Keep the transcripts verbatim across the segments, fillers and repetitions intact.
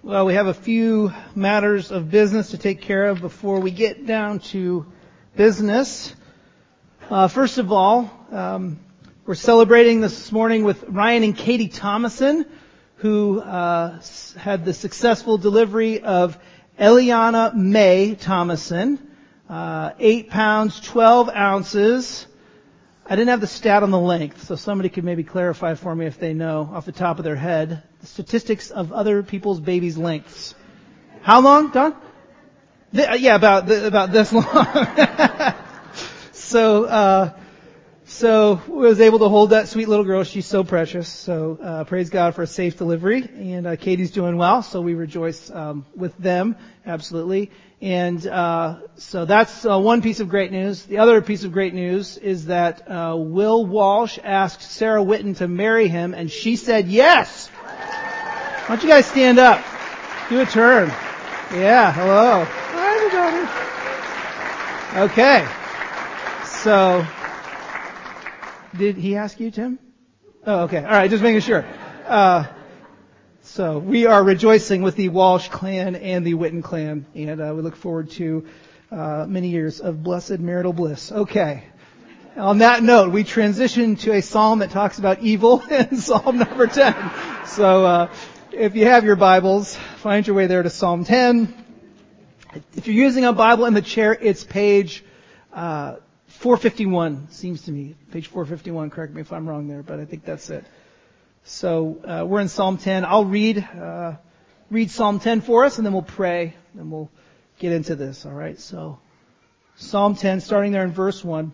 Well, we have a few matters of business to take care of before we get down to business. Uh, first of all, um, we're celebrating this morning with Ryan and Katie Thomason, who uh, had the successful delivery of Eliana May Thomason, uh, eight pounds, twelve ounces. I didn't have the stat on the length, so somebody could maybe clarify for me if they know off the top of their head the statistics of other people's babies' lengths. How long, Don? The, yeah, about the, about this long. so, uh, so was able to hold that sweet little girl. She's so precious. So uh, praise God for a safe delivery, and uh, Katie's doing well, so we rejoice um, with them absolutely. And uh, so that's uh, one piece of great news. The other piece of great news is that uh, Will Walsh asked Sarah Witten to marry him, and she said yes. Why don't you guys stand up? Do a turn. Yeah, hello. Hi, everybody. Okay. So, did he ask you, Tim? Oh, okay. All right, just making sure. Uh, So we are rejoicing with the Walsh clan and the Witten clan, and uh, we look forward to uh, many years of blessed marital bliss. Okay. On that note, we transition to a psalm that talks about evil in Psalm number ten. So uh, if you have your Bibles, find your way there to Psalm ten. If you're using a Bible in the chair, it's page uh, four fifty-one, seems to me. Page four fifty-one, correct me if I'm wrong there, but I think that's it. So uh, we're in Psalm ten. I'll read uh, read Psalm ten for us, and then we'll pray, and we'll get into this. All right. So Psalm ten, starting there in verse one.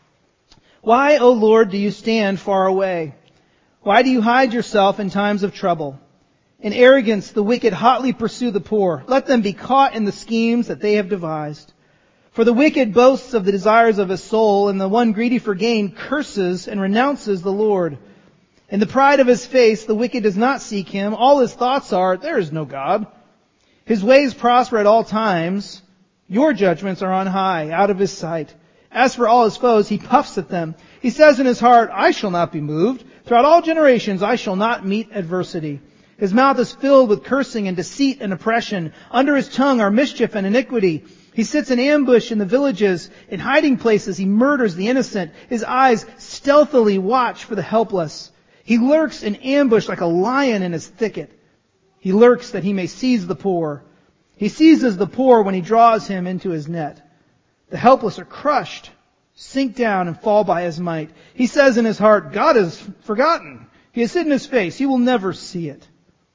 Why, O Lord, do you stand far away? Why do you hide yourself in times of trouble? In arrogance, the wicked hotly pursue the poor. Let them be caught in the schemes that they have devised. For the wicked boasts of the desires of his soul, and the one greedy for gain curses and renounces the Lord. In the pride of his face, the wicked does not seek him. All his thoughts are, there is no God. His ways prosper at all times. Your judgments are on high, out of his sight. As for all his foes, he puffs at them. He says in his heart, I shall not be moved. Throughout all generations, I shall not meet adversity. His mouth is filled with cursing and deceit and oppression. Under his tongue are mischief and iniquity. He sits in ambush in the villages. In hiding places, he murders the innocent. His eyes stealthily watch for the helpless. He lurks in ambush like a lion in his thicket. He lurks that he may seize the poor. He seizes the poor when he draws him into his net. The helpless are crushed, sink down and fall by his might. He says in his heart, God is forgotten. He has hidden his face. He will never see it.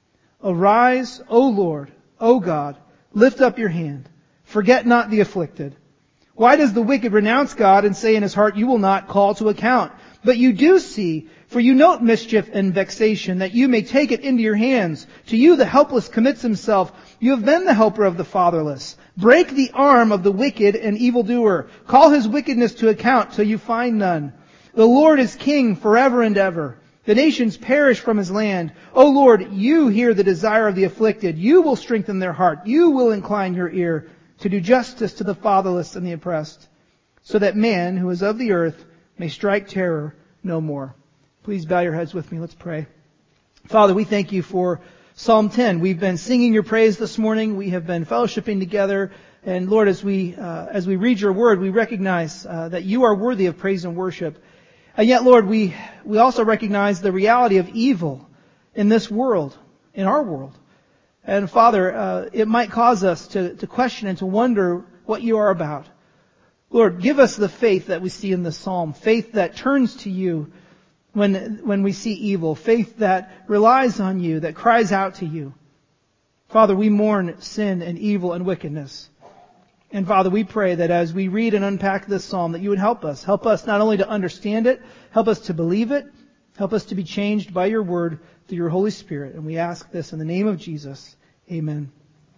Arise, O Lord, O God, lift up your hand. Forget not the afflicted. Why does the wicked renounce God and say in his heart, you will not call to account? But you do see, for you note mischief and vexation, that you may take it into your hands. To you the helpless commits himself. You have been the helper of the fatherless. Break the arm of the wicked and evildoer. Call his wickedness to account till you find none. The Lord is king forever and ever. The nations perish from his land. O Lord, you hear the desire of the afflicted. You will strengthen their heart. You will incline your ear to do justice to the fatherless and the oppressed, so that man who is of the earth may strike terror no more. Please bow your heads with me. Let's pray. Father, we thank you for Psalm ten. We've been singing your praise this morning. We have been fellowshipping together. And Lord, as we uh, as we read your word, we recognize uh, that you are worthy of praise and worship. And yet, Lord, we we also recognize the reality of evil in this world, in our world. And Father, uh, it might cause us to, to question and to wonder what you are about. Lord, give us the faith that we see in the psalm, faith that turns to you when, when we see evil, faith that relies on you, that cries out to you. Father, we mourn sin and evil and wickedness. And Father, we pray that as we read and unpack this psalm, that you would help us. Help us not only to understand it, help us to believe it, help us to be changed by your word through your Holy Spirit. And we ask this in the name of Jesus. Amen.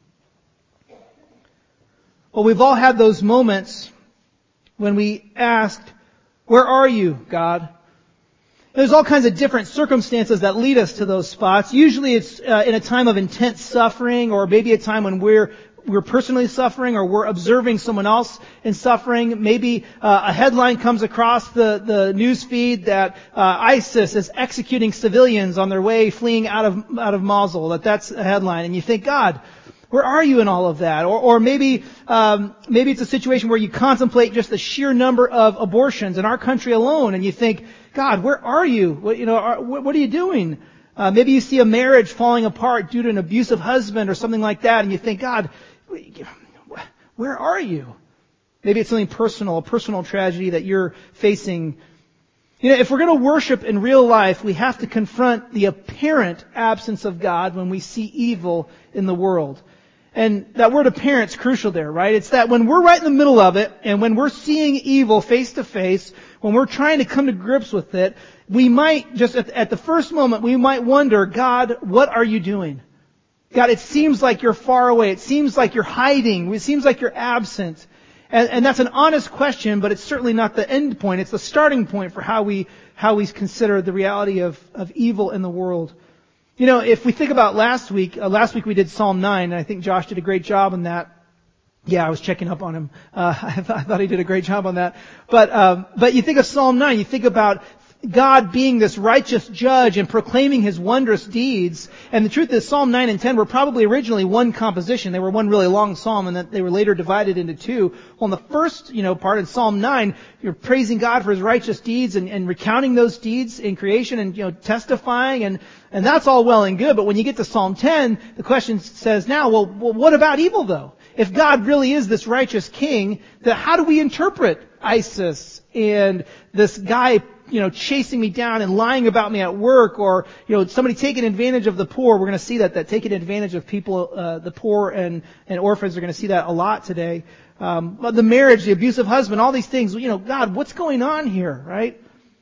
Well, we've all had those moments when we asked, where are you, God? There's all kinds of different circumstances that lead us to those spots. Usually it's uh, in a time of intense suffering, or maybe a time when we're we're personally suffering or we're observing someone else in suffering. Maybe uh, a headline comes across the, the news feed that uh, ISIS is executing civilians on their way fleeing out of out of Mosul. That that's a headline. And you think, God, where are you in all of that? Or, or maybe um, maybe it's a situation where you contemplate just the sheer number of abortions in our country alone, and you think, God, where are you? What, you know, are, what, what are you doing? Uh, maybe you see a marriage falling apart due to an abusive husband or something like that, and you think, God, where are you? Maybe it's something personal, a personal tragedy that you're facing. You know, if we're going to worship in real life, we have to confront the apparent absence of God when we see evil in the world. And that word apparent's crucial there, right? It's that when we're right in the middle of it, and when we're seeing evil face to face, when we're trying to come to grips with it, we might just, at, at the first moment, we might wonder, God, what are you doing? God, it seems like you're far away. It seems like you're hiding. It seems like you're absent. And, and that's an honest question, but it's certainly not the end point. It's the starting point for how we, how we consider the reality of, of evil in the world. You know, if we think about last week, uh, last week we did Psalm nine, and I think Josh did a great job on that. Yeah, I was checking up on him. Uh, I, th- I thought he did a great job on that. But, um, but you think of Psalm nine, you think about God being this righteous judge and proclaiming His wondrous deeds. And the truth is, Psalm nine and ten were probably originally one composition. They were one really long psalm, and that they were later divided into two. Well, in the first, you know, part in Psalm nine, you're praising God for His righteous deeds and, and recounting those deeds in creation and, you know, testifying, and, and that's all well and good. But when you get to Psalm ten, the question says now, well, well what about evil though? If God really is this righteous king, then how do we interpret ISIS and this guy, you know, chasing me down and lying about me at work, or, you know, somebody taking advantage of the poor? We're going to see that, that taking advantage of people, uh, the poor and, and orphans, are going to see that a lot today. Um, but the marriage, the abusive husband, all these things, you know, God, what's going on here, right?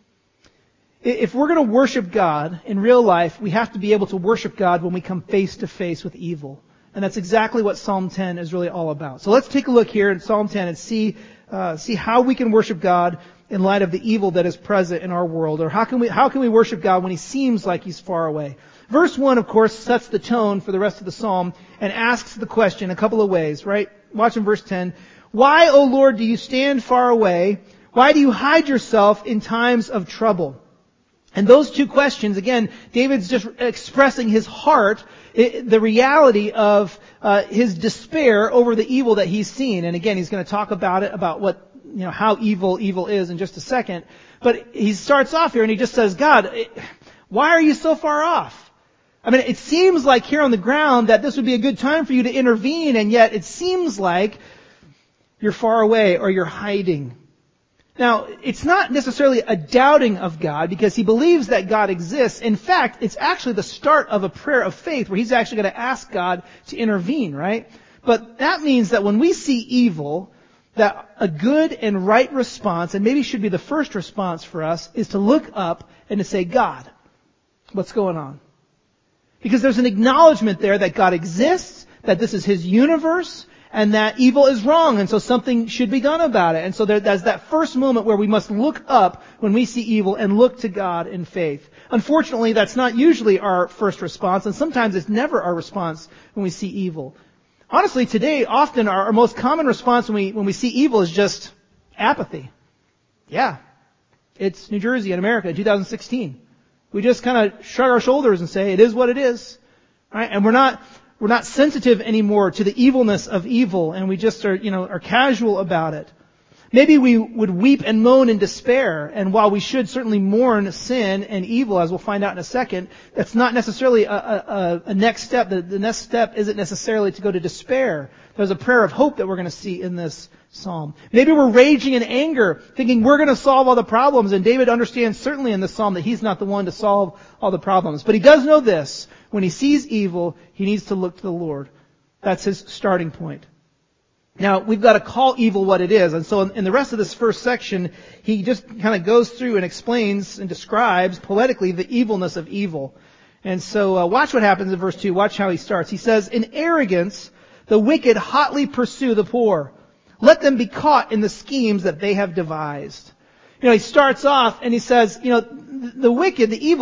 If we're going to worship God in real life, we have to be able to worship God when we come face to face with evil. And that's exactly what Psalm ten is really all about. So let's take a look here in Psalm ten and see, uh, see how we can worship God in light of the evil that is present in our world. Or how can we, how can we worship God when He seems like He's far away? Verse one, of course, sets the tone for the rest of the psalm and asks the question a couple of ways, right? Watch in verse ten. Why, O Lord, do you stand far away? Why do you hide yourself in times of trouble? And those two questions, again, David's just expressing his heart, the reality of uh, his despair over the evil that he's seen. And again, he's going to talk about it, about what, you know, how evil evil is in just a second. But he starts off here and he just says, God, why are you so far off? I mean, it seems like here on the ground that this would be a good time for you to intervene, and yet it seems like you're far away or you're hiding. Now, it's not necessarily a doubting of God, because he believes that God exists. In fact, it's actually the start of a prayer of faith where he's actually going to ask God to intervene, right? But that means that when we see evil, that a good and right response, and maybe should be the first response for us, is to look up and to say, God, what's going on? Because there's an acknowledgement there that God exists, that this is His universe, and that evil is wrong, and so something should be done about it. And so there, there's that first moment where we must look up when we see evil and look to God in faith. Unfortunately, that's not usually our first response, and sometimes it's never our response when we see evil. Honestly, today, often our, our most common response when we when we see evil is just apathy. Yeah, it's New Jersey in America, two thousand sixteen. We just kind of shrug our shoulders and say, it is what it is, right? And we're not We're not sensitive anymore to the evilness of evil, and we just are, you know, are casual about it. Maybe we would weep and moan in despair, and while we should certainly mourn sin and evil, as we'll find out in a second, that's not necessarily a, a, a next step. The, the next step isn't necessarily to go to despair. There's a prayer of hope that we're going to see in this psalm. Maybe we're raging in anger, thinking we're going to solve all the problems, and David understands certainly in this psalm that he's not the one to solve all the problems. But he does know this: when he sees evil, he needs to look to the Lord. That's his starting point. Now, we've got to call evil what it is. And so in the rest of this first section, he just kind of goes through and explains and describes poetically the evilness of evil. And so uh, watch what happens in verse two. Watch how he starts. He says, in arrogance, the wicked hotly pursue the poor. Let them be caught in the schemes that they have devised. You know, he starts off and he says, you know, the wicked, the evil,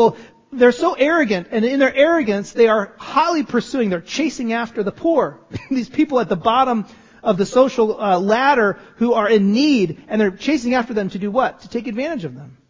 they're so arrogant, and in their arrogance, they are highly pursuing, they're chasing after the poor. These people at the bottom of the social uh, ladder who are in need, and they're chasing after them to do what? To take advantage of them.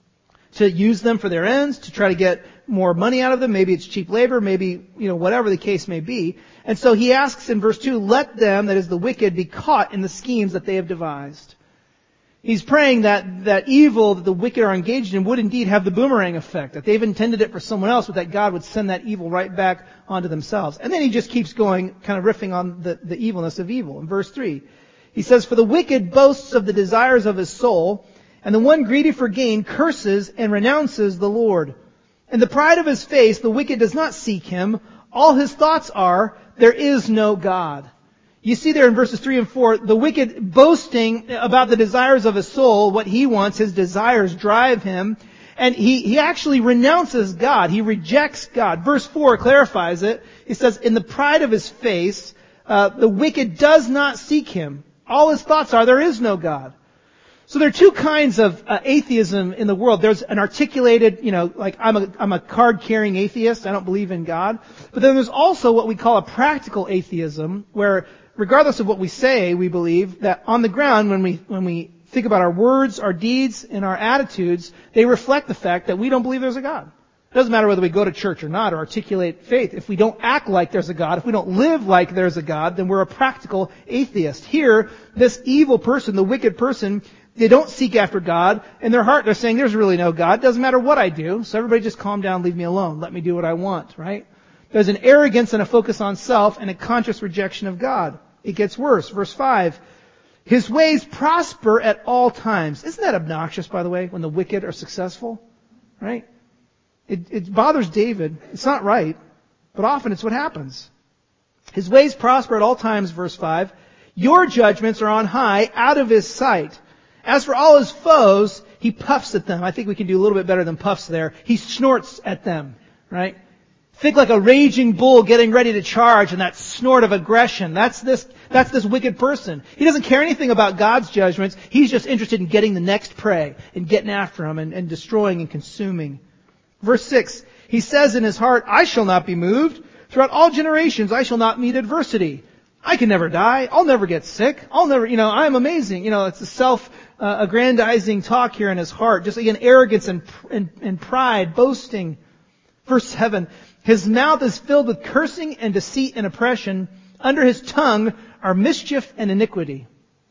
To use them for their ends, to try to get more money out of them. Maybe it's cheap labor, maybe, you know, whatever the case may be. And so he asks in verse two, let them, that is the wicked, be caught in the schemes that they have devised. He's praying that that evil that the wicked are engaged in would indeed have the boomerang effect, that they've intended it for someone else, but that God would send that evil right back onto themselves. And then he just keeps going, kind of riffing on the, the evilness of evil. In verse three, he says, for the wicked boasts of the desires of his soul, and the one greedy for gain curses and renounces the Lord. In the pride of his face, the wicked does not seek him. All his thoughts are, there is no God. You see there in verses three and four, the wicked boasting about the desires of his soul, what he wants, his desires drive him. And he, he actually renounces God. He rejects God. Verse four clarifies it. He says, in the pride of his face, uh, the wicked does not seek him. All his thoughts are, there is no God. So there are two kinds of uh, atheism in the world. There's an articulated, you know, like I'm a, I'm a card-carrying atheist. I don't believe in God. But then there's also what we call a practical atheism, where regardless of what we say, we believe that on the ground, when we, when we think about our words, our deeds, and our attitudes, they reflect the fact that we don't believe there's a God. It doesn't matter whether we go to church or not or articulate faith. If we don't act like there's a God, if we don't live like there's a God, then we're a practical atheist. Here, this evil person, the wicked person, they don't seek after God. In their heart, they're saying, there's really no God. Doesn't matter what I do. So everybody just calm down, leave me alone. Let me do what I want, right? There's an arrogance and a focus on self and a conscious rejection of God. It gets worse. Verse five, his ways prosper at all times. Isn't that obnoxious, by the way, when the wicked are successful? Right? It, it bothers David. It's not right, but often it's what happens. His ways prosper at all times, verse five. Your judgments are on high, out of his sight. As for all his foes, he puffs at them. I think we can do a little bit better than puffs there. He snorts at them, right? Think like a raging bull getting ready to charge, and that snort of aggression. That's this, that's this wicked person. He doesn't care anything about God's judgments. He's just interested in getting the next prey and getting after him and, and destroying and consuming. Verse six, he says in his heart, I shall not be moved. Throughout all generations, I shall not meet adversity. I can never die. I'll never get sick. I'll never, you know, I'm amazing. You know, it's a self-aggrandizing talk here in his heart. Just again, arrogance and, and, and pride, boasting. Verse seven, his mouth is filled with cursing and deceit and oppression. Under his tongue are mischief and iniquity.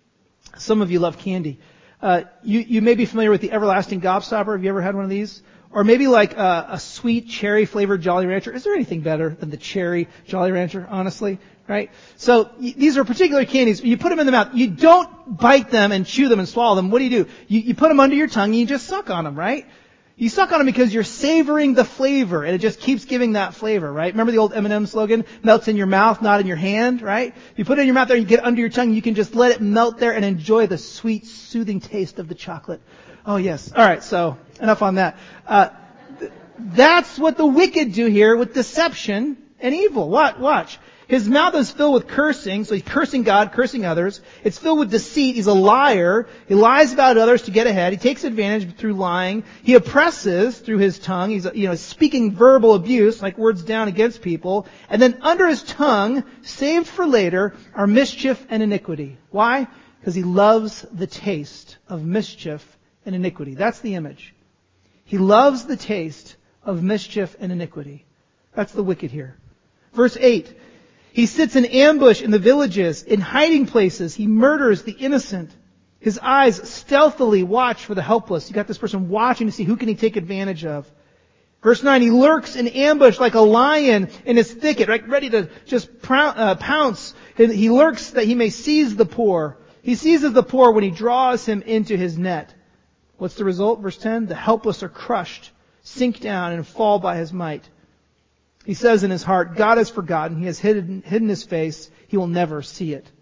Some of you love candy. Uh, you, you may be familiar with the Everlasting Gobstopper. Have you ever had one of these? Or maybe like a, a sweet cherry flavored Jolly Rancher. Is there anything better than the cherry Jolly Rancher, honestly? Right? So y- these are particular candies. You put them in the mouth. You don't bite them and chew them and swallow them. What do you do? You, you put them under your tongue and you just suck on them, right? You suck on them because you're savoring the flavor, and it just keeps giving that flavor, right? Remember the old M and M slogan? Melts in your mouth, not in your hand, right? You put it in your mouth there, you get it under your tongue, you can just let it melt there and enjoy the sweet, soothing taste of the chocolate. Oh yes. All right, so enough on that. Uh, th- that's what the wicked do here with deception and evil. What? Watch. His mouth is filled with cursing, so he's cursing God, cursing others. It's filled with deceit. He's a liar. He lies about others to get ahead. He takes advantage through lying. He oppresses through his tongue. He's, you know, speaking verbal abuse, like words down against people. And then under his tongue, saved for later, are mischief and iniquity. Why? Because he loves the taste of mischief and iniquity. That's the image. He loves the taste of mischief and iniquity. That's the wicked here. Verse eight. He sits in ambush in the villages, in hiding places. He murders the innocent. His eyes stealthily watch for the helpless. You got this person watching to see who can he take advantage of. Verse nine, he lurks in ambush like a lion in his thicket, right, ready to just uh, pounce. He lurks that he may seize the poor. He seizes the poor when he draws him into his net. What's the result? Verse ten, the helpless are crushed, sink down, and fall by his might. He says in his heart, God has forgotten. He has hidden, hidden his face. He will never see it.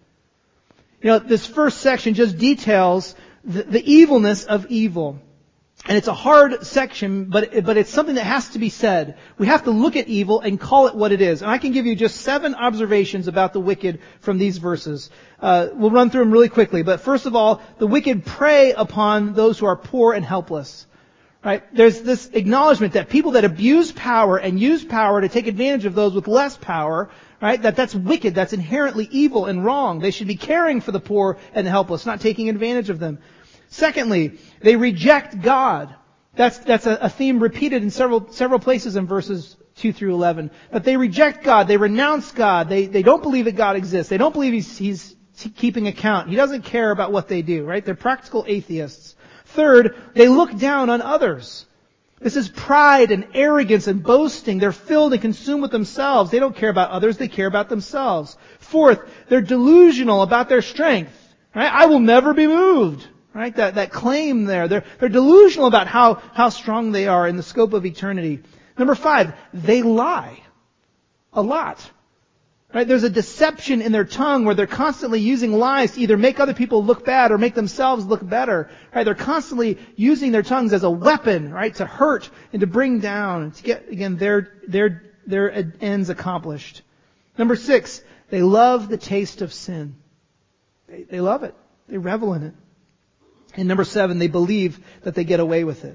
You know, this first section just details the, the evilness of evil. And it's a hard section, but, but it's something that has to be said. We have to look at evil and call it what it is. And I can give you just seven observations about the wicked from these verses. Uh, we'll run through them really quickly. But first of all, the wicked prey upon those who are poor and helpless. Right? There's this acknowledgement that people that abuse power and use power to take advantage of those with less power, right? That that's wicked, that's inherently evil and wrong. They should be caring for the poor and the helpless, not taking advantage of them. Secondly, they reject God. That's that's a, a theme repeated in several several places in verses two through eleven. But they reject God, they renounce God, they they don't believe that God exists, they don't believe He's He's keeping account. He doesn't care about what they do, right? They're practical atheists. Third, they look down on others. This is pride and arrogance and boasting. They're filled and consumed with themselves. They don't care about others, they care about themselves. Fourth, they're delusional about their strength. Right? I will never be moved. Right? That, that claim there. They're, they're delusional about how, how strong they are in the scope of eternity. Number five, they lie. A lot. Right? There's a deception in their tongue where they're constantly using lies to either make other people look bad or make themselves look better. Right? They're constantly using their tongues as a weapon, right? To hurt and to bring down and to get, again, their, their, their ends accomplished. Number six, they love the taste of sin. They, they love it. They revel in it. And number seven, they believe that they get away with it.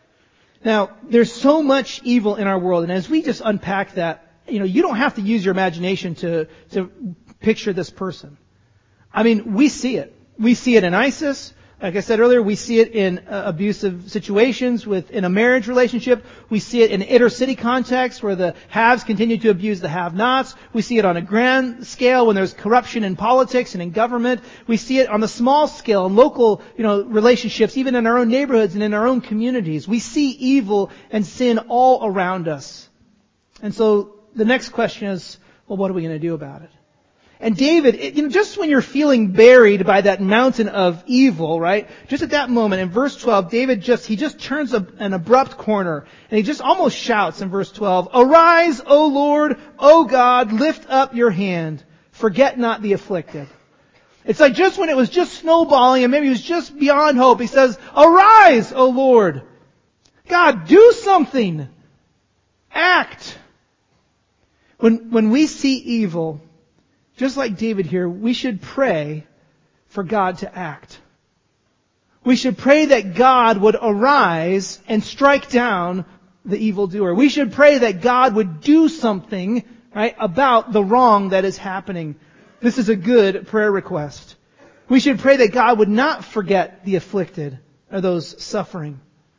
Now, there's so much evil in our world, and as we just unpack that, you know, you don't have to use your imagination to, to picture this person. I mean, we see it. We see it in ISIS. Like I said earlier, we see it in uh, abusive situations with, in a marriage relationship. We see it in inner city context where the haves continue to abuse the have-nots. We see it on a grand scale when there's corruption in politics and in government. We see it on the small scale in local, you know, relationships, even in our own neighborhoods and in our own communities. We see evil and sin all around us. And so, the next question is, well, what are we going to do about it? And David, it, you know, just when you're feeling buried by that mountain of evil, right? Just at that moment, in verse twelve, David just, he just turns a, an abrupt corner, and he just almost shouts in verse twelve, "Arise, O Lord, O God, lift up your hand. Forget not the afflicted." It's like just when it was just snowballing and maybe it was just beyond hope, he says, "Arise, O Lord. God, do something. Act." When, when we see evil, just like David here, we should pray for God to act. We should pray that God would arise and strike down the evildoer. We should pray that God would do something, right, about the wrong that is happening. This is a good prayer request. We should pray that God would not forget the afflicted or those suffering.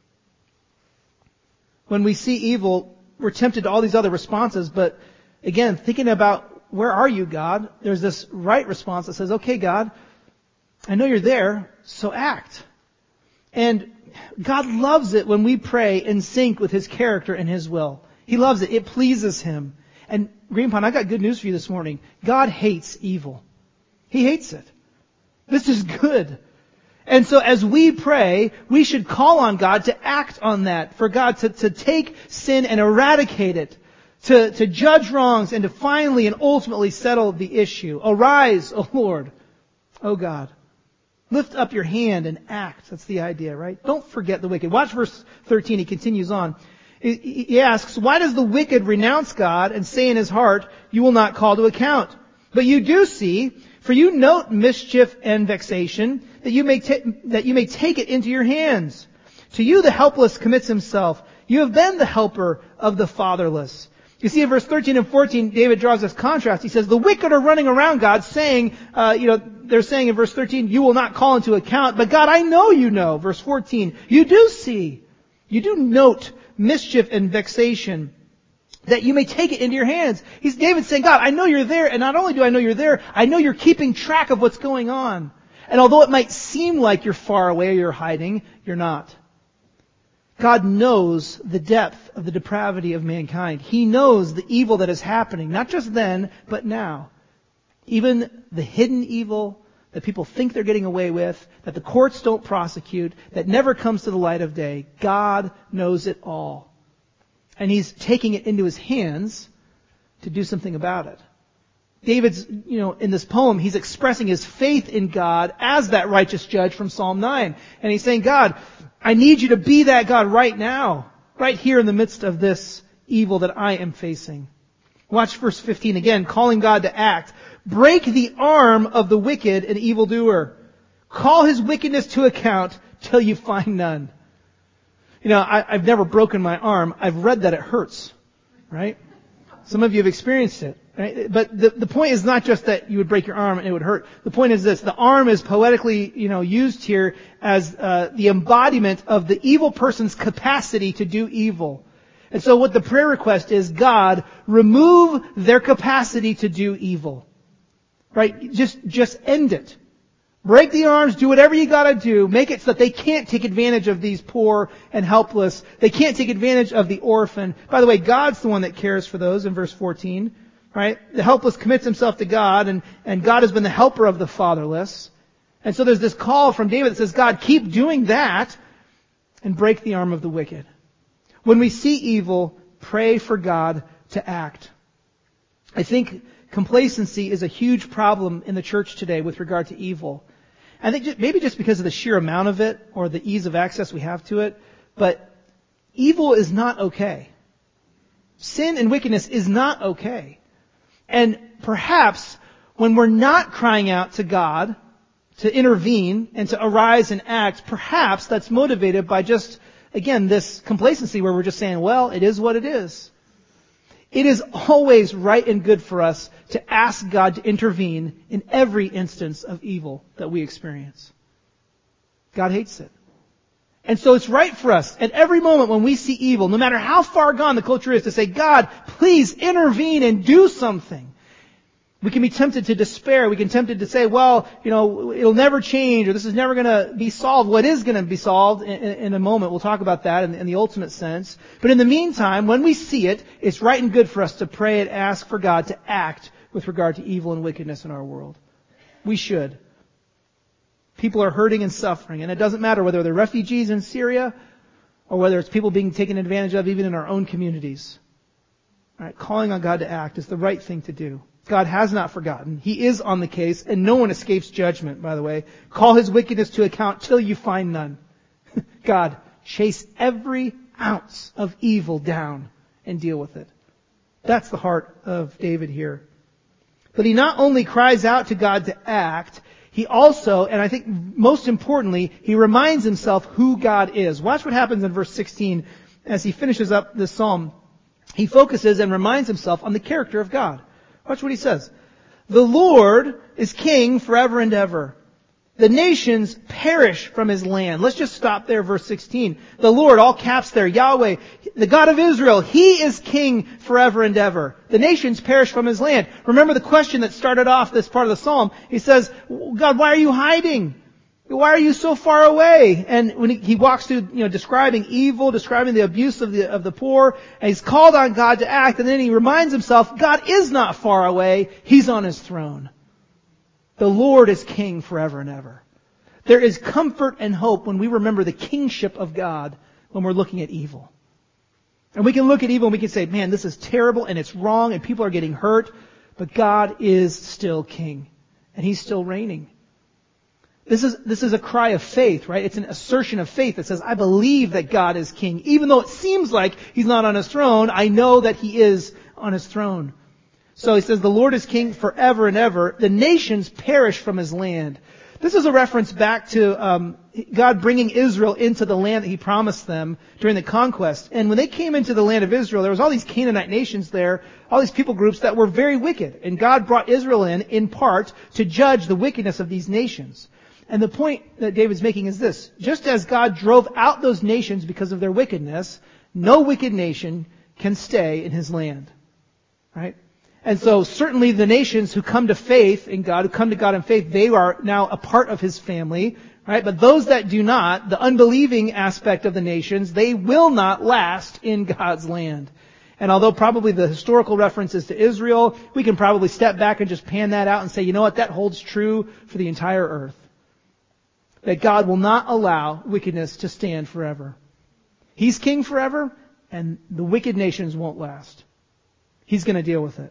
When we see evil, we're tempted to all these other responses, but again, thinking about, where are you, God? There's this right response that says, okay, God, I know you're there, so act. And God loves it when we pray in sync with His character and His will. He loves it. It pleases Him. And Green Pond, I got good news for you this morning. God hates evil. He hates it. This is good. And so as we pray, we should call on God to act on that, for God to, to take sin and eradicate it. To, to judge wrongs and to finally and ultimately settle the issue. Arise, O Lord, O God. Lift up your hand and act. That's the idea, right? Don't forget the wicked. Watch verse thirteen. He continues on. He asks, why does the wicked renounce God and say in his heart, you will not call to account? But you do see, for you note mischief and vexation, that you may ta- that you may take it into your hands. To you the helpless commits himself. You have been the helper of the fatherless. You see in verse thirteen and fourteen, David draws this contrast. He says, the wicked are running around God saying, uh, you know, they're saying in verse thirteen, you will not call into account. But God, I know you know. Verse fourteen, you do see. You do note mischief and vexation, that you may take it into your hands. He's David saying, God, I know you're there. And not only do I know you're there, I know you're keeping track of what's going on. And although it might seem like you're far away or you're hiding, you're not. God knows the depth of the depravity of mankind. He knows the evil that is happening, not just then, but now. Even the hidden evil that people think they're getting away with, that the courts don't prosecute, that never comes to the light of day. God knows it all. And He's taking it into His hands to do something about it. David's, you know, in this poem, he's expressing his faith in God as that righteous judge from Psalm nine. And he's saying, God, I need you to be that God right now, right here in the midst of this evil that I am facing. Watch verse fifteen again, calling God to act. Break the arm of the wicked and evildoer. Call his wickedness to account till you find none. You know, I, I've never broken my arm. I've read that it hurts, right? Some of you have experienced it, right? But the, the point is not just that you would break your arm and it would hurt. The point is this: the arm is poetically, you know, used here as uh, the embodiment of the evil person's capacity to do evil. And so what the prayer request is, God, remove their capacity to do evil. Right? Just, just end it. Break the arms, do whatever you gotta do, make it so that they can't take advantage of these poor and helpless. They can't take advantage of the orphan. By the way, God's the one that cares for those in verse fourteen. Right? The helpless commits himself to God, and, and God has been the helper of the fatherless. And so there's this call from David that says, God, keep doing that and break the arm of the wicked. When we see evil, pray for God to act. I think complacency is a huge problem in the church today with regard to evil. I think just, maybe just because of the sheer amount of it or the ease of access we have to it, but evil is not okay. Sin and wickedness is not okay. And perhaps when we're not crying out to God to intervene and to arise and act, perhaps that's motivated by just, again, this complacency where we're just saying, well, it is what it is. It is always right and good for us to ask God to intervene in every instance of evil that we experience. God hates it. And so it's right for us at every moment when we see evil, no matter how far gone the culture is, to say, God, please intervene and do something. We can be tempted to despair. We can be tempted to say, well, you know, it'll never change, or this is never going to be solved. What is going to be solved in, in, in a moment. We'll talk about that in, in the ultimate sense. But in the meantime, when we see it, it's right and good for us to pray and ask for God to act with regard to evil and wickedness in our world. We should. People are hurting and suffering, and it doesn't matter whether they're refugees in Syria or whether it's people being taken advantage of even in our own communities. All right, calling on God to act is the right thing to do. God has not forgotten. He is on the case, and no one escapes judgment, by the way. Call his wickedness to account till you find none. God, chase every ounce of evil down and deal with it. That's the heart of David here. But he not only cries out to God to act, he also, and I think most importantly, he reminds himself who God is. Watch what happens in verse sixteen as he finishes up this psalm. He focuses and reminds himself on the character of God. Watch what he says. The Lord is king forever and ever. The nations perish from his land. Let's just stop there, verse sixteen. The Lord, all caps there, Yahweh, the God of Israel, he is king forever and ever. The nations perish from his land. Remember the question that started off this part of the psalm. He says, God, why are you hiding? Why are you so far away? And when he, he walks through, you know, describing evil, describing the abuse of the, of the poor, and he's called on God to act, and then he reminds himself, God is not far away. He's on his throne. The Lord is king forever and ever. There is comfort and hope when we remember the kingship of God when we're looking at evil. And we can look at evil and we can say, man, this is terrible and it's wrong and people are getting hurt, but God is still king and he's still reigning. This is, this is a cry of faith, right? It's an assertion of faith that says, I believe that God is king. Even though it seems like he's not on his throne, I know that he is on his throne. So he says, the Lord is king forever and ever. The nations perish from his land. This is a reference back to um, God bringing Israel into the land that he promised them during the conquest. And when they came into the land of Israel, there was all these Canaanite nations there, all these people groups that were very wicked. And God brought Israel in, in part, to judge the wickedness of these nations. And the point that David's making is this. Just as God drove out those nations because of their wickedness, no wicked nation can stay in his land. Right? And so certainly the nations who come to faith in God, who come to God in faith, they are now a part of his family. Right? But those that do not, the unbelieving aspect of the nations, they will not last in God's land. And although probably the historical reference is to Israel, we can probably step back and just pan that out and say, you know what, that holds true for the entire earth. That God will not allow wickedness to stand forever. He's king forever, and the wicked nations won't last. He's going to deal with it.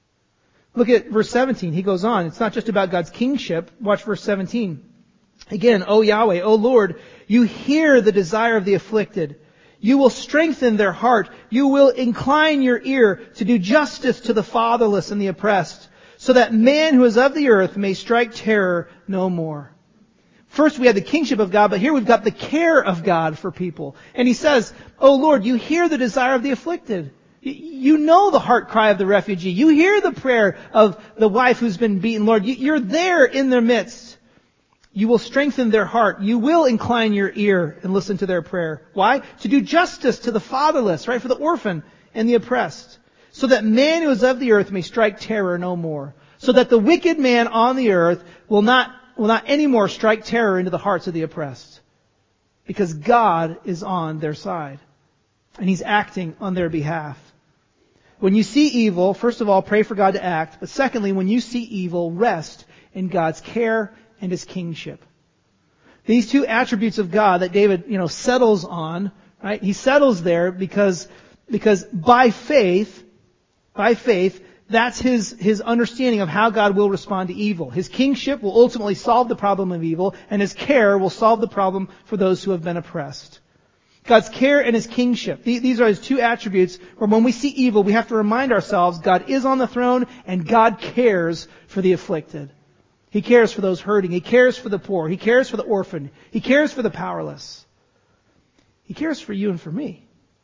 Look at verse seventeen. He goes on. It's not just about God's kingship. Watch verse seventeen. Again, O Yahweh, O Lord, you hear the desire of the afflicted. You will strengthen their heart. You will incline your ear to do justice to the fatherless and the oppressed, so that man who is of the earth may strike terror no more. First we had the kingship of God, but here we've got the care of God for people. And he says, "Oh Lord, you hear the desire of the afflicted. You know the heart cry of the refugee. You hear the prayer of the wife who's been beaten. Lord, you're there in their midst. You will strengthen their heart. You will incline your ear and listen to their prayer." Why? To do justice to the fatherless, right? For the orphan and the oppressed. "So that man who is of the earth may strike terror no more. So that the wicked man on the earth will not, will not anymore strike terror into the hearts of the oppressed. Because God is on their side. And He's acting on their behalf." When you see evil, first of all, pray for God to act. But secondly, when you see evil, rest in God's care and His kingship. These two attributes of God that David, you know, settles on, right? He settles there because, because by faith, by faith, that's his, his understanding of how God will respond to evil. His kingship will ultimately solve the problem of evil, and His care will solve the problem for those who have been oppressed. God's care and His kingship. These are His two attributes where when we see evil, we have to remind ourselves God is on the throne and God cares for the afflicted. He cares for those hurting. He cares for the poor. He cares for the orphan. He cares for the powerless. He cares for you and for me.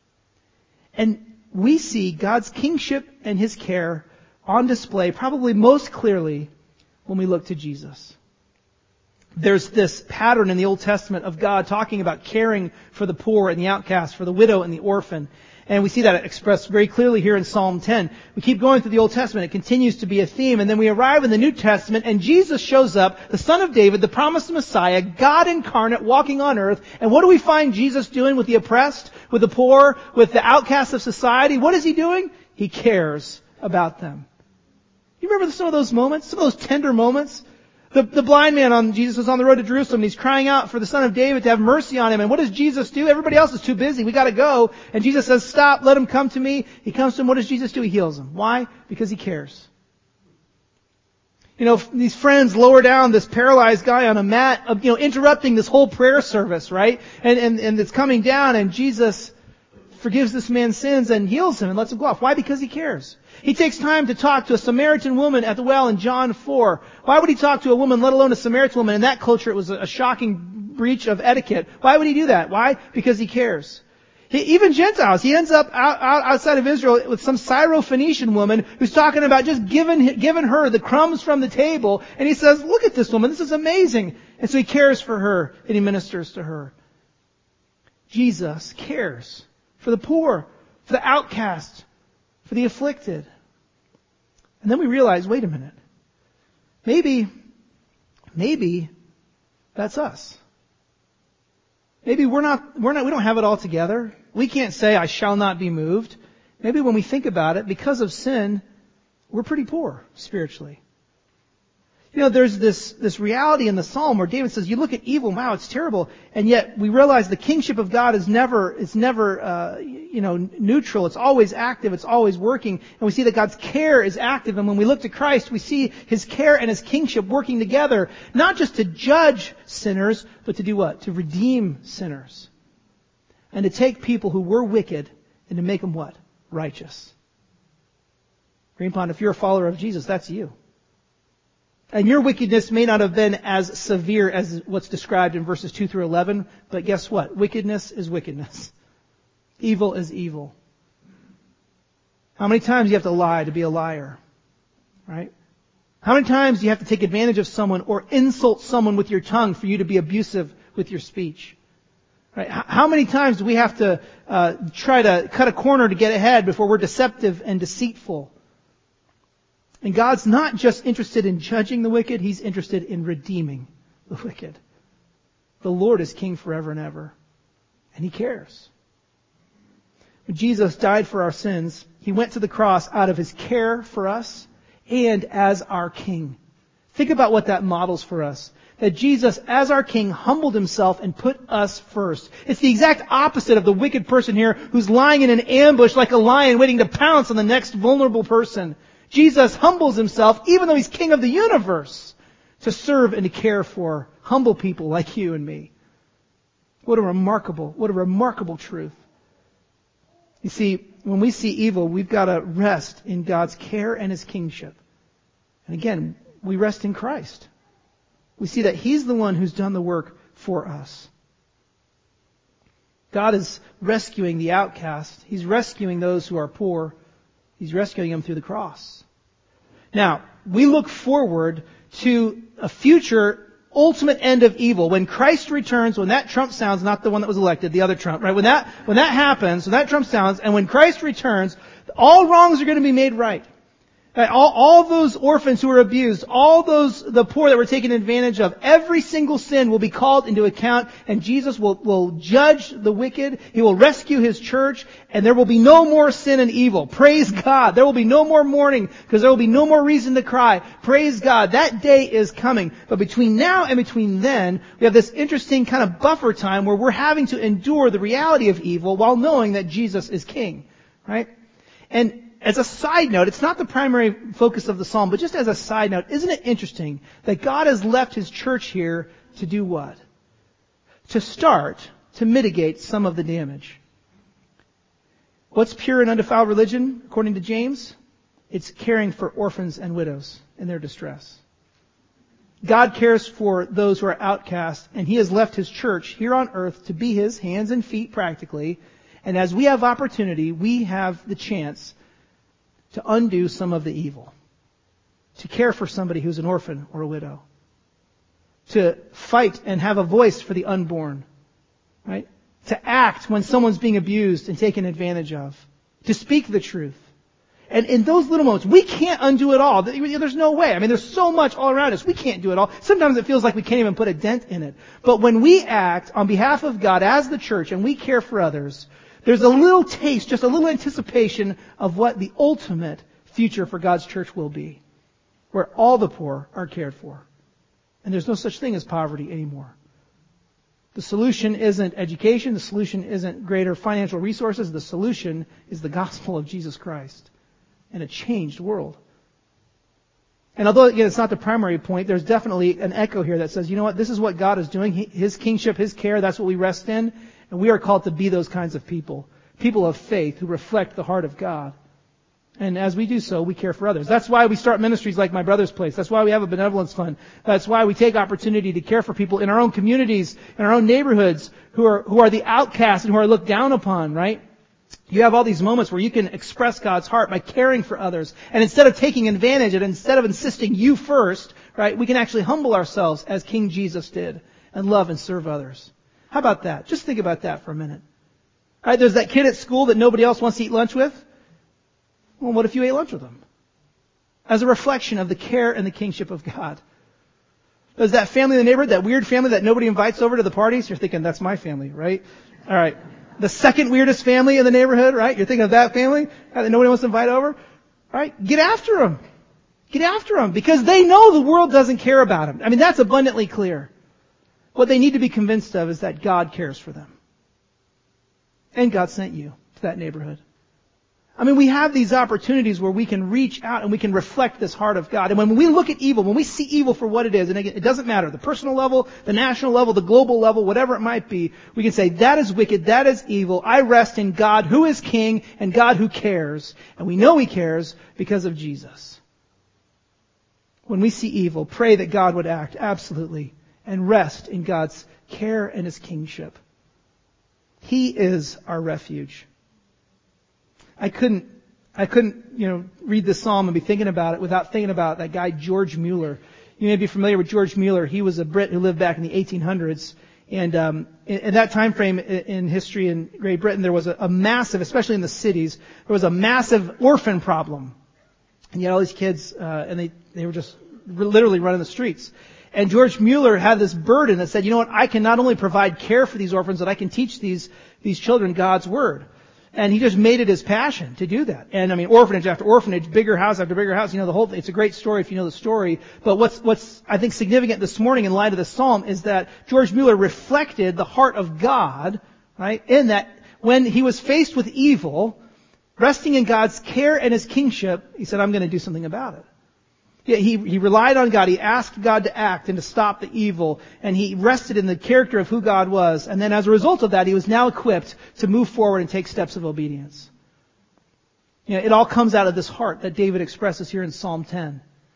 And we see God's kingship and His care on display probably most clearly when we look to Jesus. There's this pattern in the Old Testament of God talking about caring for the poor and the outcast, for the widow and the orphan. And we see that expressed very clearly here in Psalm ten. We keep going through the Old Testament. It continues to be a theme. And then we arrive in the New Testament and Jesus shows up, the Son of David, the promised Messiah, God incarnate, walking on earth. And what do we find Jesus doing with the oppressed, with the poor, with the outcasts of society? What is He doing? He cares about them. You remember some of those moments? Some of those tender moments? The, the blind man on Jesus was on the road to Jerusalem and he's crying out for the Son of David to have mercy on him. And what does Jesus do? Everybody else is too busy. We gotta go. And Jesus says, "Stop, let him come to me." He comes to him. What does Jesus do? He heals him. Why? Because He cares. You know, these friends lower down this paralyzed guy on a mat, you know, interrupting this whole prayer service, right? And, and, and it's coming down and Jesus forgives this man's sins and heals him and lets him go off. Why? Because He cares. He takes time to talk to a Samaritan woman at the well in John four. Why would He talk to a woman, let alone a Samaritan woman? In that culture, it was a shocking breach of etiquette. Why would He do that? Why? Because He cares. He, even Gentiles. He ends up out, out, outside of Israel with some Syro-Phoenician woman who's talking about just giving, giving her the crumbs from the table. And he says, "Look at this woman. This is amazing." And so He cares for her and He ministers to her. Jesus cares for the poor, for the outcast, for the afflicted. And then we realize, wait a minute. Maybe, maybe that's us. Maybe we're not, we're not, we don't have it all together. We can't say, "I shall not be moved." Maybe when we think about it, because of sin, we're pretty poor spiritually. You know, there's this, this reality in the Psalm where David says, you look at evil, wow, it's terrible. And yet we realize the kingship of God is never, it's never, uh, you know, neutral. It's always active. It's always working. And we see that God's care is active. And when we look to Christ, we see His care and His kingship working together, not just to judge sinners, but to do what? To redeem sinners. And to take people who were wicked and to make them what? Righteous. Green Pond, if you're a follower of Jesus, that's you. And your wickedness may not have been as severe as what's described in verses two through eleven, but guess what? Wickedness is wickedness. Evil is evil. How many times do you have to lie to be a liar? Right? How many times do you have to take advantage of someone or insult someone with your tongue for you to be abusive with your speech? Right? How many times do we have to uh, try to cut a corner to get ahead before we're deceptive and deceitful? And God's not just interested in judging the wicked, He's interested in redeeming the wicked. The Lord is King forever and ever. And He cares. When Jesus died for our sins, He went to the cross out of His care for us and as our King. Think about what that models for us. That Jesus, as our King, humbled Himself and put us first. It's the exact opposite of the wicked person here who's lying in an ambush like a lion waiting to pounce on the next vulnerable person. Jesus humbles Himself, even though He's King of the universe, to serve and to care for humble people like you and me. What a remarkable, what a remarkable truth. You see, when we see evil, we've got to rest in God's care and His kingship. And again, we rest in Christ. We see that He's the one who's done the work for us. God is rescuing the outcast. He's rescuing those who are poor. He's rescuing them through the cross. Now, we look forward to a future ultimate end of evil. When Christ returns, when that trump sounds, not the one that was elected, the other trump, right? When that, when that happens, when that trump sounds, and when Christ returns, all wrongs are going to be made right. Right? All, all those orphans who were abused, all those, the poor that were taken advantage of, every single sin will be called into account, and Jesus will, will judge the wicked. He will rescue His church, and there will be no more sin and evil. Praise God. There will be no more mourning, because there will be no more reason to cry. Praise God. That day is coming. But between now and between then, we have this interesting kind of buffer time where we're having to endure the reality of evil while knowing that Jesus is King. Right? And as a side note, it's not the primary focus of the psalm, but just as a side note, isn't it interesting that God has left His church here to do what? To start to mitigate some of the damage. What's pure and undefiled religion, according to James? It's caring for orphans and widows in their distress. God cares for those who are outcast, and He has left His church here on earth to be His hands and feet practically. And as we have opportunity, we have the chance to undo some of the evil, to care for somebody who's an orphan or a widow, to fight and have a voice for the unborn, right? To act when someone's being abused and taken advantage of, to speak the truth. And in those little moments, we can't undo it all. There's no way. I mean, there's so much all around us. We can't do it all. Sometimes it feels like we can't even put a dent in it. But when we act on behalf of God as the church and we care for others, there's a little taste, just a little anticipation of what the ultimate future for God's church will be, where all the poor are cared for. And there's no such thing as poverty anymore. The solution isn't education. The solution isn't greater financial resources. The solution is the gospel of Jesus Christ and a changed world. And although, again, it's not the primary point, there's definitely an echo here that says, you know what, this is what God is doing. His kingship, His care, that's what we rest in. And we are called to be those kinds of people. People of faith who reflect the heart of God. And as we do so, we care for others. That's why we start ministries like My Brother's Place. That's why we have a benevolence fund. That's why we take opportunity to care for people in our own communities, in our own neighborhoods, who are, who are the outcasts and who are looked down upon, right? You have all these moments where you can express God's heart by caring for others. And instead of taking advantage and instead of insisting you first, right, we can actually humble ourselves as King Jesus did and love and serve others. How about that? Just think about that for a minute. All right, there's that kid at school that nobody else wants to eat lunch with. Well, what if you ate lunch with them? As a reflection of the care and the kingship of God. There's that family in the neighborhood, that weird family that nobody invites over to the parties. You're thinking, that's my family, right? All right. The second weirdest family in the neighborhood, right? You're thinking of that family that nobody wants to invite over. All right. Get after them. Get after them. Because they know the world doesn't care about them. I mean, that's abundantly clear. What they need to be convinced of is that God cares for them. And God sent you to that neighborhood. I mean, we have these opportunities where we can reach out and we can reflect this heart of God. And when we look at evil, when we see evil for what it is, and again, it doesn't matter, the personal level, the national level, the global level, whatever it might be, we can say, that is wicked, that is evil. I rest in God who is King and God who cares. And we know He cares because of Jesus. When we see evil, pray that God would act, absolutely, and rest in God's care and His kingship. He is our refuge. I couldn't, I couldn't, you know, read this psalm and be thinking about it without thinking about that guy George Mueller. You may be familiar with George Mueller. He was a Brit who lived back in the eighteen hundreds, and um, in, in that time frame in history in Great Britain, there was a, a massive, especially in the cities, there was a massive orphan problem, and you had all these kids, uh, and they they were just literally running the streets. And George Mueller had this burden that said, you know what, I can not only provide care for these orphans, but I can teach these these children God's word. And he just made it his passion to do that. And I mean, orphanage after orphanage, bigger house after bigger house, you know, the whole thing. It's a great story if you know the story. But what's, what's, I think, significant this morning in light of the psalm is that George Mueller reflected the heart of God, right? In that when he was faced with evil, resting in God's care and His kingship, he said, I'm going to do something about it. He, he relied on God. He asked God to act and to stop the evil. And he rested in the character of who God was. And then as a result of that, he was now equipped to move forward and take steps of obedience. You know, it all comes out of this heart that David expresses here in Psalm ten.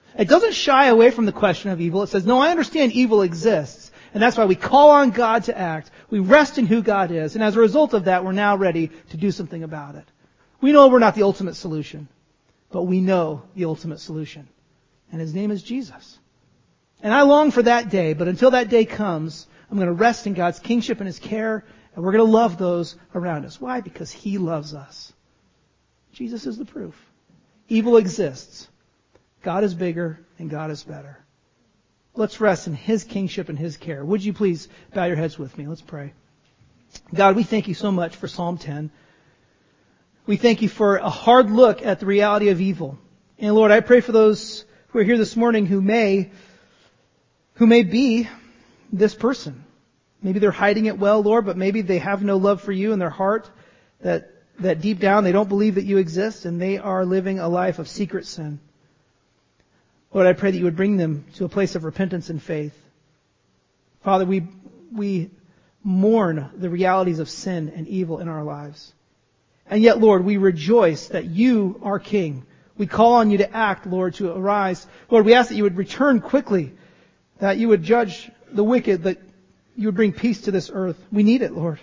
It doesn't shy away from the question of evil. It says, no, I understand evil exists. And that's why we call on God to act. We rest in who God is. And as a result of that, we're now ready to do something about it. We know we're not the ultimate solution, but we know the ultimate solution. And His name is Jesus. And I long for that day, but until that day comes, I'm going to rest in God's kingship and His care, and we're going to love those around us. Why? Because He loves us. Jesus is the proof. Evil exists. God is bigger and God is better. Let's rest in His kingship and His care. Would you please bow your heads with me? Let's pray. God, we thank You so much for Psalm ten. We thank You for a hard look at the reality of evil. And Lord, I pray for those who are here this morning who may, who may be this person. Maybe they're hiding it well, Lord, but maybe they have no love for You in their heart, that, that deep down they don't believe that You exist, and they are living a life of secret sin. Lord, I pray that You would bring them to a place of repentance and faith. Father, we, we mourn the realities of sin and evil in our lives. And yet, Lord, we rejoice that You are King. We call on You to act, Lord, to arise. Lord, we ask that You would return quickly, that You would judge the wicked, that You would bring peace to this earth. We need it, Lord.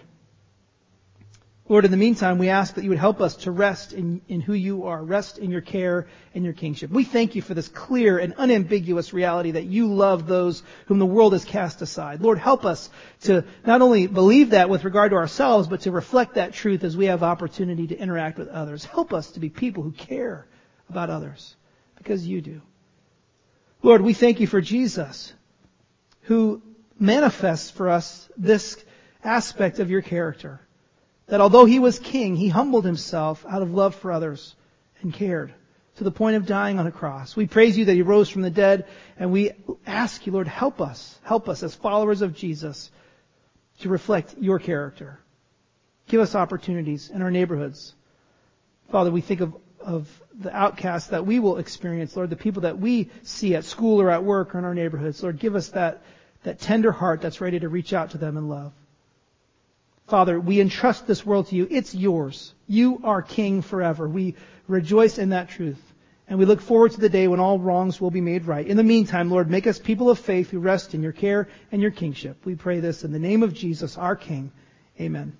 Lord, in the meantime, we ask that You would help us to rest in, in who You are, rest in Your care and Your kingship. We thank You for this clear and unambiguous reality that You love those whom the world has cast aside. Lord, help us to not only believe that with regard to ourselves, but to reflect that truth as we have opportunity to interact with others. Help us to be people who care about others, because You do. Lord, we thank You for Jesus, who manifests for us this aspect of Your character. That although He was king, He humbled Himself out of love for others and cared to the point of dying on a cross. We praise You that He rose from the dead, and we ask You, Lord, help us, help us as followers of Jesus to reflect Your character. Give us opportunities in our neighborhoods. Father, we think of, of the outcasts that we will experience, Lord, the people that we see at school or at work or in our neighborhoods. Lord, give us that, that tender heart that's ready to reach out to them in love. Father, we entrust this world to You. It's Yours. You are King forever. We rejoice in that truth. And we look forward to the day when all wrongs will be made right. In the meantime, Lord, make us people of faith who rest in Your care and Your kingship. We pray this in the name of Jesus, our King. Amen.